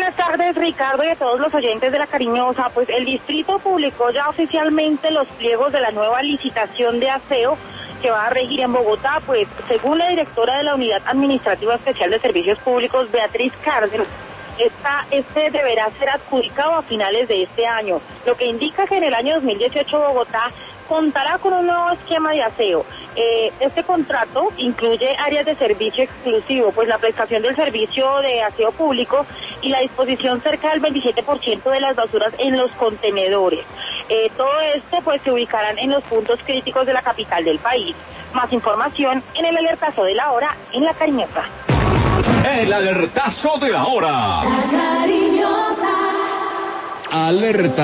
buenas tardes, Ricardo, y a todos los oyentes de La Cariñosa. Pues el distrito publicó ya oficialmente los pliegos de la nueva licitación de aseo que va a regir en Bogotá. Pues según la directora de la Unidad Administrativa Especial de Servicios Públicos, Beatriz Cárdenas, este deberá ser adjudicado a finales de este año, lo que indica que en el año 2018 Bogotá contará con un nuevo esquema de aseo. Este contrato incluye áreas de servicio exclusivo, pues la prestación del servicio de aseo público y la disposición cerca del 27% de las basuras en los contenedores. Todo esto pues se ubicarán en los puntos críticos de la capital del país. Más información en el alertazo de la hora en La Cariñosa. El alertazo de la hora. La Cariñosa. Alerta.